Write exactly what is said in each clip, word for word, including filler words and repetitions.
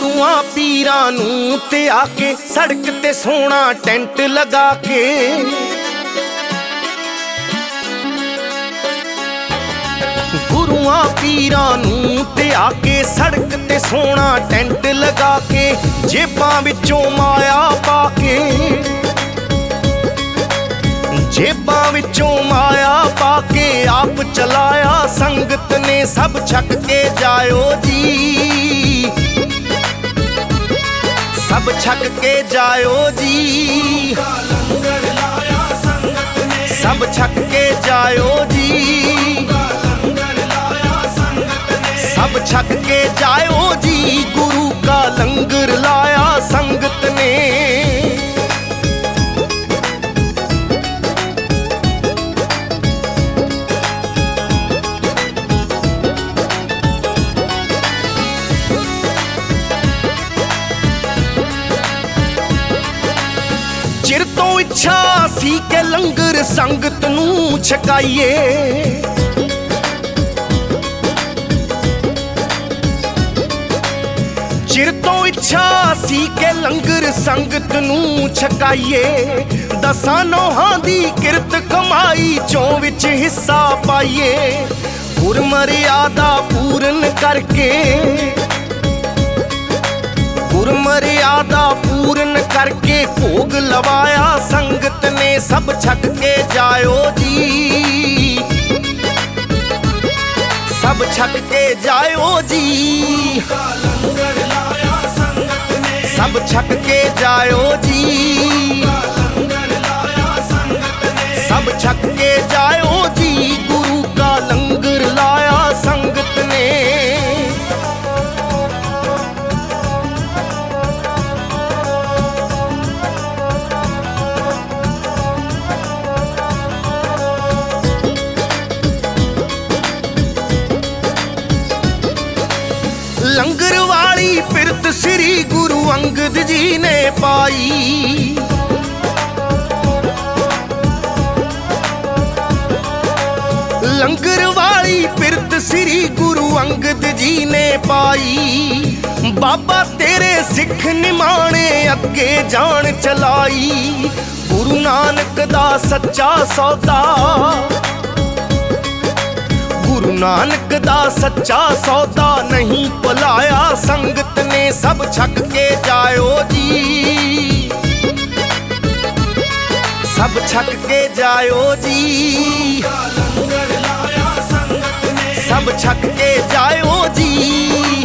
गुरुआं पीरां नूं ते आके सड़क ते सोना टेंट लगा के गुरुआं पीरां नूं ते आके सड़क ते सोना टेंट लगा के जेबां विचों माया पाके जेबां विचों माया पाके आप चलाया संगत ने सब छक के जायो जी सब छक के जायो जी सब छक के जायो जी सब छक के जायो जी गुरु का लंगर लाया संगत ने। चिर तो इच्छा सी के लंगर संगत नूं छकाइए चिर तो इच्छा सी के लंगर संगत नूं छकाइए दसां नौहां दी किरत कमाई चों विच हिस्सा पाइए गुरमर्यादा पूरन करके गुरमर्यादा पूरन करके भोग लवाया संगत ने सब छक के जायो जी सब छक के जायो जी सब छक के जायो जी सब छक के जायो जी गुरु का लंगर लाया संगत ने। लंगर वाली पिरत श्री गुरु अंगद जी ने पाई लंगर वाली पिरत श्री गुरु अंगद जी ने पाई बाबा तेरे सिख निमाणे अगे जान चलाई गुरु नानक दा सच्चा सौदा गुरु नानक दा सच्चा सौदा नहीं भुलाया संगत ने सब छक के जायो जी सब छक के जायो जी सब छक के जायो जी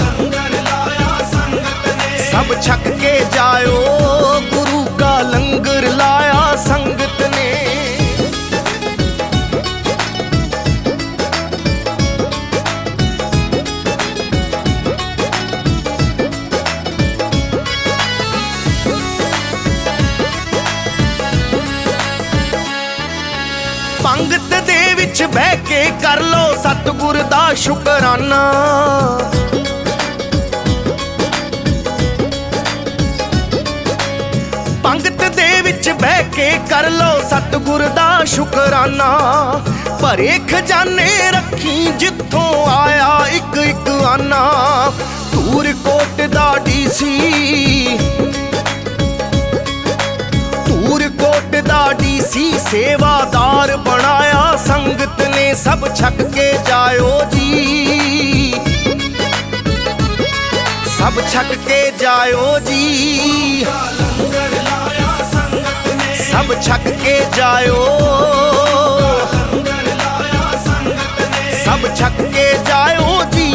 सब छक के जायो गुरु का लंगर लाया संगत ने। पंगत दे विच बह के कर लो सतगुर दा शुकराना पंगत दे विच बह के कर लो सतगुर दा शुकराना भरे खजाने रखी जिथों आया इक इक आना धूर कोट दा डीसी कोट दा डीसी सेवादार बनाया संगत ने सब छक के जायो जी सब छक के जायो जी सब छक के जायो सब छक के जायो जी